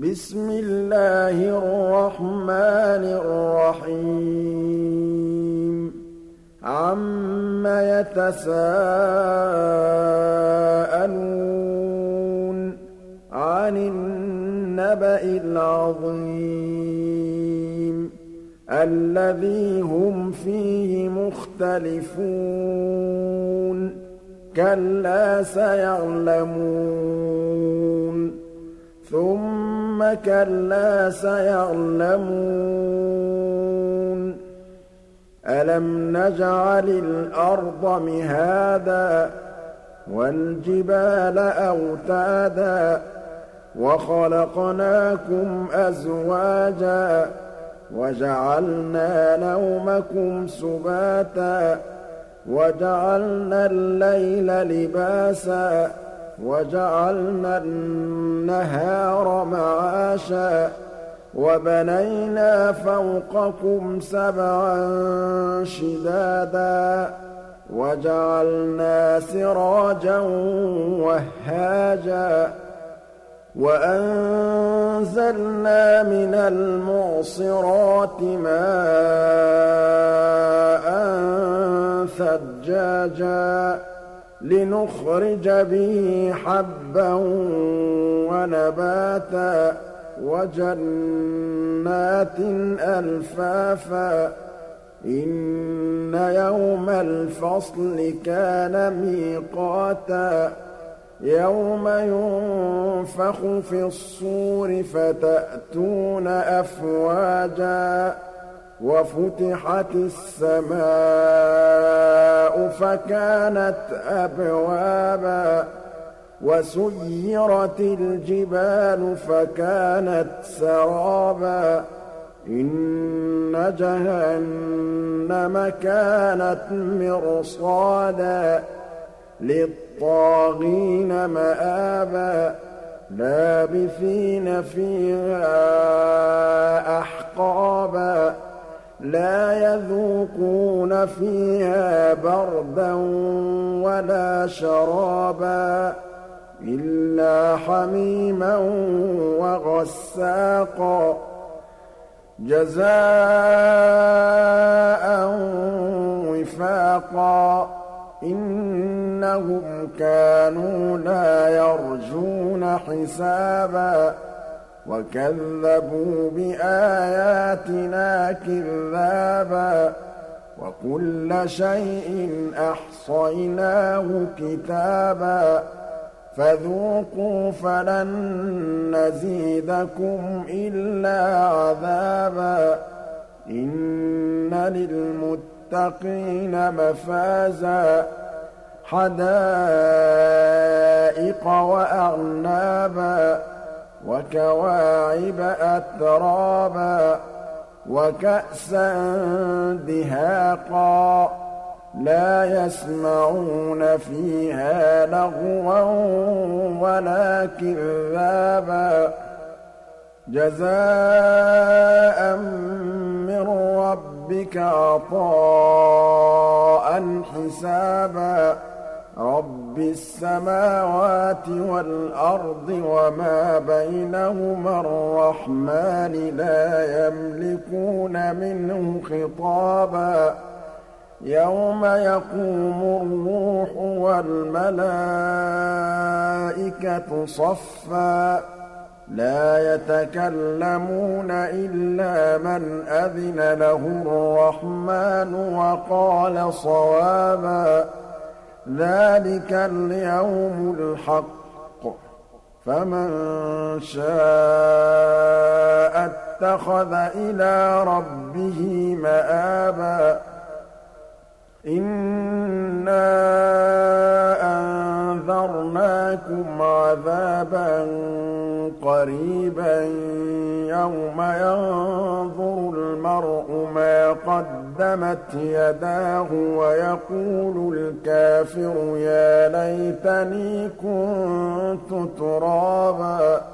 بسم الله الرحمن الرحيم عَمَّ يَتَسَاءَلُونَ عَنِ النَّبَإِ الْعَظِيمِ الَّذِي هُمْ فِيهِ مُخْتَلِفُونَ كَلَّا سَيَعْلَمُونَ ثُمَّ كَلَّا سَيَعْلَمُونَ أَلَمْ نَجْعَلِ الْأَرْضَ مِهَادًا وَالْجِبَالَ أَوْتَادًا وَخَلَقْنَاكُمْ أَزْوَاجًا وَجَعَلْنَا نَوْمَكُمْ سُبَاتًا وَجَعَلْنَا اللَّيْلَ لِبَاسًا وَجَعَلْنَا النَّهَارَ مَعَاشًا وَبَنَيْنَا فَوْقَكُمْ سَبْعًا شِدَادًا وَجَعَلْنَا سِرَاجًا وَهَّاجًا وَأَنزَلْنَا مِنَ الْمُعْصِرَاتِ مَاءً ثَجَّاجًا لِّنُخْرِجَ بِهِ حَبًّا وَنَبَاتًا وَجَنَّاتٍ أَلْفَافًا إِنَّ يَوْمَ الْفَصْلِ كَانَ مِيقَاتًا يَوْمَ يُنفَخُ فِي الصُّورِ فَتَأْتُونَ أَفْوَاجًا وَفُتِحَتِ السَّمَاءُ فَكَانَتْ أَبْوَابًا وَسُيِّرَتِ الْجِبَالُ فَكَانَتْ سَرَابًا إِنَّ جَهَنَّمَ كَانَتْ مِرْصَادًا لِّلطَّاغِينَ مَآبًا لَّابِثِينَ فِيهَا أَحْقَابًا لَّا يَذُوقُونَ فِيهَا بَرْدًا وَلَا شَرَابًا إِلَّا حَمِيمًا وَغَسَّاقًا جَزَاءً وِفَاقًا إِنَّهُمْ كَانُوا لَا يَرْجُونَ حِسَابًا وَكَذَّبُوا بِآيَاتِنَا كِذَّابًا وَكُلَّ شَيْءٍ أَحْصَيْنَاهُ كِتَابًا فَذُوقُوا فَلَن نَّزِيدَكُمْ إِلَّا عَذَابًا إِنَّ لِلْمُتَّقِينَ مَفَازًا حَدَائِقَ وَأَعْنَابًا وَكَوَاعِبَ أَتْرَابًا وَكَأْسًا دِهَاقًا لَّا يَسْمَعُونَ فِيهَا لَغْوًا وَلَا كِذَّابًا جَزَاءً مِّن رَّبِّكَ عَطَاءً حِسَابًا رَّبِّ السَّمَاوَاتِ وَالْأَرْضِ وَمَا بَيْنَهُمَا الرَّحْمَٰنِ لَا يَمْلِكُونَ مِنْهُ خِطَابًا يَوْمَ يَقُومُ الرُّوحُ وَالْمَلَائِكَةُ صَفًّا لَّا يَتَكَلَّمُونَ إِلَّا مَنْ أَذِنَ لَهُ الرَّحْمَٰنُ وَقَالَ صَوَابًا ذَٰلِكَ الْيَوْمُ الْحَقُّ فَمَن شَاءَ اتَّخَذَ إِلَىٰ رَبِّهِ مَآبًا إِنَّا أَنذَرْنَاكُمْ عَذَابًا قَرِيبًا يَوْمَ يَنظُرُ الْمَرْءُ مَا قَدَّمَتْ يَدَاهُ وَيَقُولُ الْكَافِرُ يَا لَيْتَنِي كُنتُ تُرَابًا